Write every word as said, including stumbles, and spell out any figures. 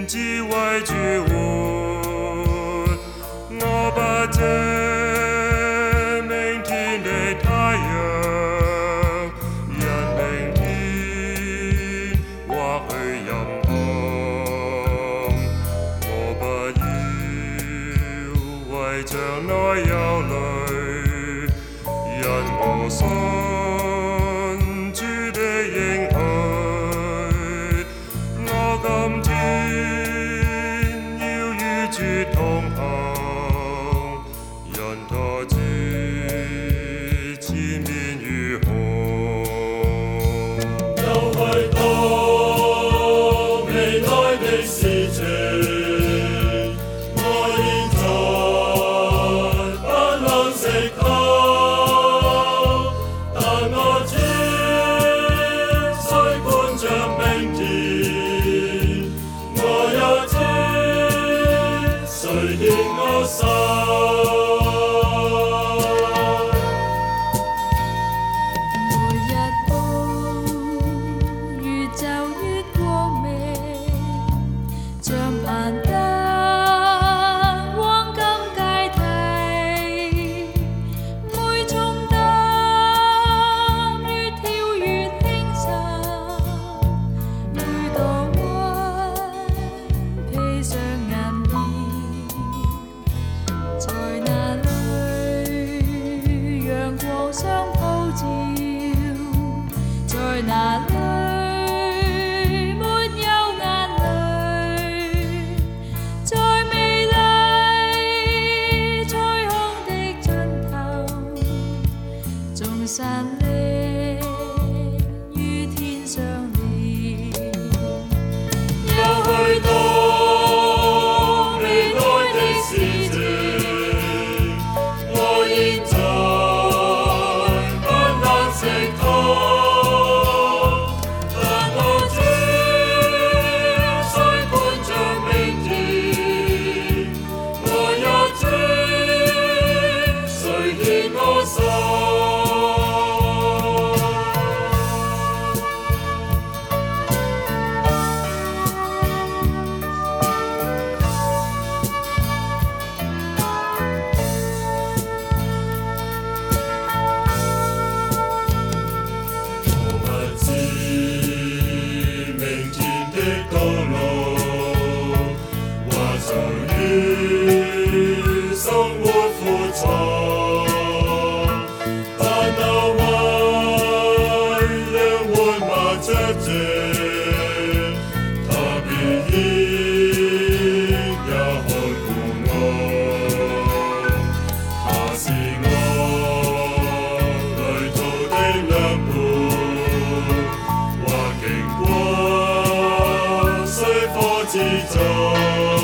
只為住活。我不這明天的太陽，因明天或許任寒。我不要為將來憂慮，因我信主的應許。我今天要與主同行，因他知前面如何。 又去到未來的事情，我現在不能食它，但我知雖觀着明天，我也知誰牽我手。 每日都越走越光明，像攀登黃金階梯，每重擔越跳越輕省，每道溫披上銀衣，在那裏陽光相普照，在那裏沒有眼淚，在美麗彩虹的盡頭，眾山嶺於天相連。 又去到未來的事情，我現在不能食它，但我知雖觀着明天，我也知誰牽我手。我不知明天的道路，或遭遇生活苦楚，但那溫柔緩慢着這，他必然也看顧我，他是我旅途的良伴，或經過水火之中。